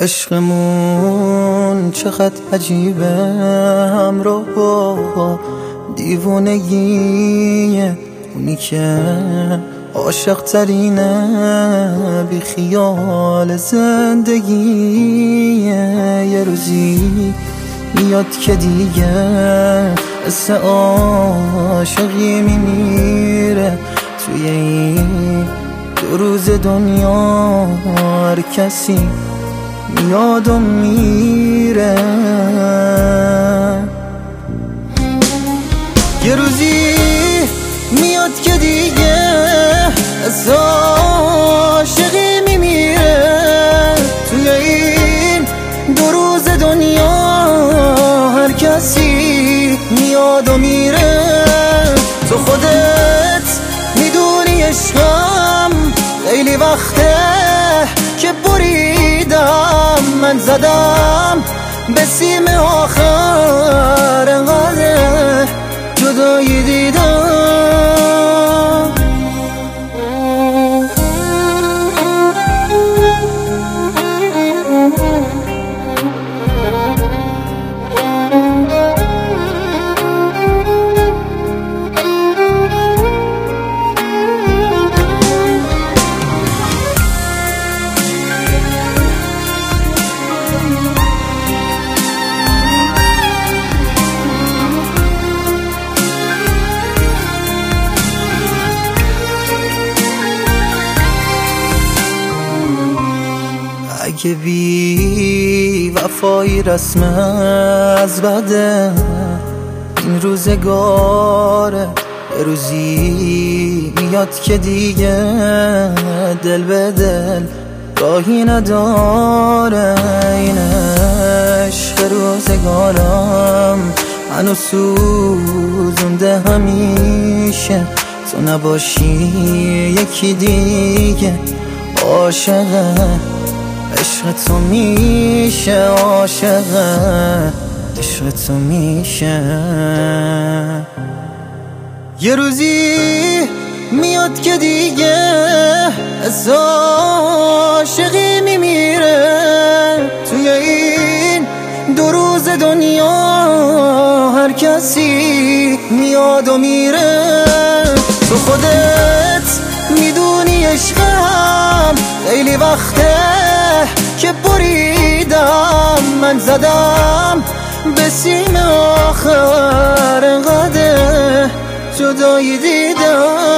عشقمون چقدر عجیبه، همراه با دیوونگیه. اونی که عاشق ترینه بی خیال زندگیه. یه روزی میاد که دیگه حس عاشقی میمیره. توی این 2 روز دنیا هر کسی میاد و میره. یه روزی میاد که دیگه از عاشقی میمیره. توی این 2 روز دنیا هر کسی میاد و میره. تو خودت میدونی عشقم خیلی وقته که بریدم، من زدم به سیم آخر، انقدر جدایی دیدم. اگه بی وفایی رسم از بده این روزگاره، یه روزی میاد که دیگه دل به دل راهی نداره. این عشق روزگارم منو سوزونده همیشه. تو نباشی یکی دیگه عاشقه عشق تو میشه، عاشقه عشق تو میشه. یه روزی میاد که دیگه از عاشقی میمیره. توی این 2 روز دنیا هر کسی میاد و میره. تو خودت میدونی عشقم خیلی وقته که بریدم، من زدم به سیم آخر، انقدر جدایی دیدم.